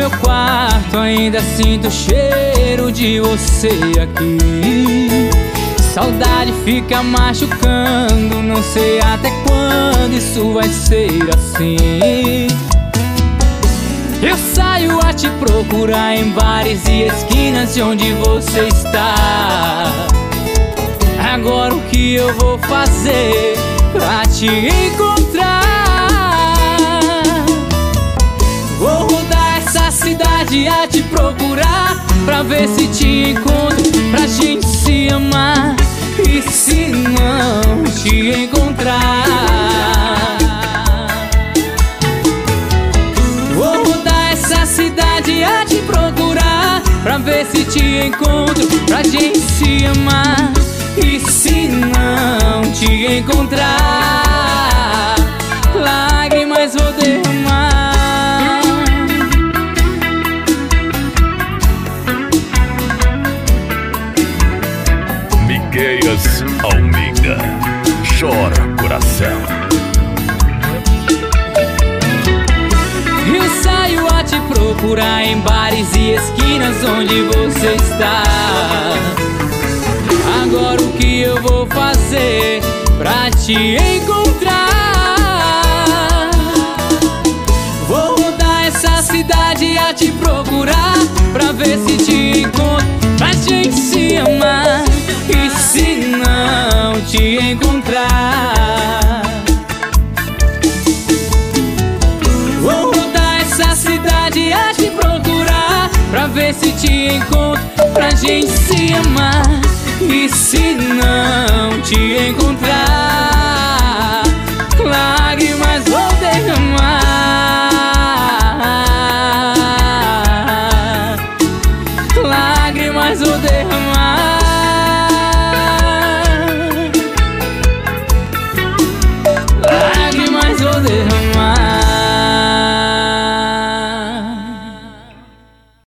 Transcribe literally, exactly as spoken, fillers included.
meu quarto ainda sinto o cheiro de você aqui. Saudade fica machucando, não sei até quando isso vai ser assim. Eu saio a te procurar em bares e esquinas de onde você está. Agora o que eu vou fazer pra te encontrar? Vou rodar essa cidade a te procurar, pra ver se te encontro, pra gente se amar. E se não te encontrar, vou rodar essa cidade a te procurar, pra ver se te encontro, pra gente se amar. E se não te encontrar, lágrimas vou derramar. Migueias Almeida, chora coração. Eu saio a te procurar em bares e esquinas onde você está. Agora o que eu vou fazer pra te encontrar? Vou rodar essa cidade a te procurar, pra ver se te encontro, pra gente se amar. E se não te encontrar, vou rodar essa cidade a te procurar, pra ver se te encontro, pra gente se amar. E se não te encontrar,